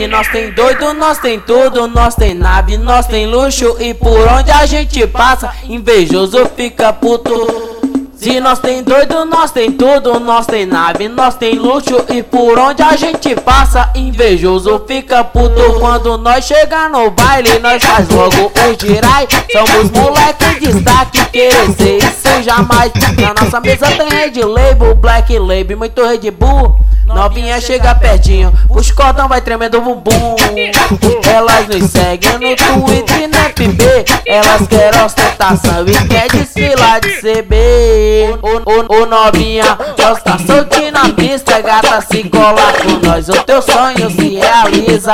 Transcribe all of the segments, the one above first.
Se nós tem doido, nós tem tudo, nós tem nave, nós tem luxo, e por onde a gente passa, invejoso fica puto. Se nós tem doido, nós tem tudo, nós tem nave, nós tem luxo, e por onde a gente passa, invejoso fica puto. Quando nós chega no baile, nós faz logo o girai. Somos moleque de destaque, querer ser isso jamais. Na nossa mesa tem Red Label, Black Label, muito Red Bull. Novinha chega pertinho, os cordão vai tremendo o bumbum. Elas nos seguem no Twitter e no FB, elas querem ostentação e quer desfilar de CB. Ô novinha, nós tá soltinho na pista, gata, se cola com nós, o teu sonho se realiza.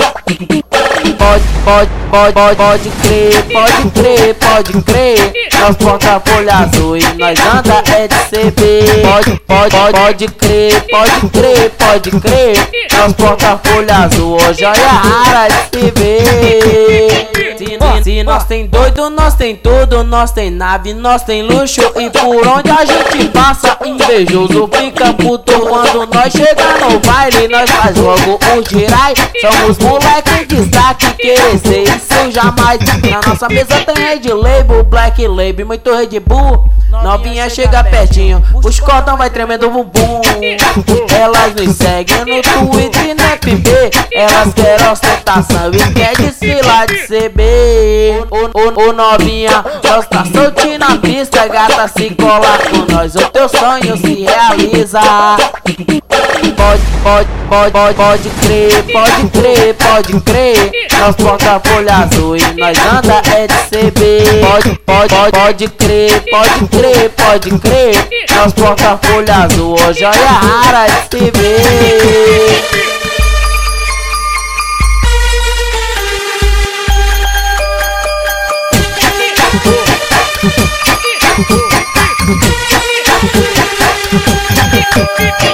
Pode crer, pode crer, pode crer. Nós porta folha azul e nós anda é de CB. Pode crer, pode crer, pode crer. Nós porta folha azul, hoje olha a rara de se ver. Se nós tem doido, nós tem tudo, nós tem nave, nós tem luxo, e por onde a gente passa, invejoso fica puto. Quando nós chega no baile, nós faz logo o girai. Somos moleque de destaque, querer ser isso jamais. Na nossa mesa tem Red Label, Black Label, muito Red Bull. Novinha chega pertinho, os cordão vai tremendo o bumbum. Elas nos seguem no Twitter e no FB, elas querem ostentação e quer desfilar de CB. Ô novinha, nós tá soltinho na pista, gata, se cola com nós, o teu sonho se realiza. Pode crer, pode crer, pode crer. Nós porta folha azul e nós anda é de CB. Pode crer, pode crer, pode crer. Nós porta folha azul, hoje olha a rara de se ver. Thank you.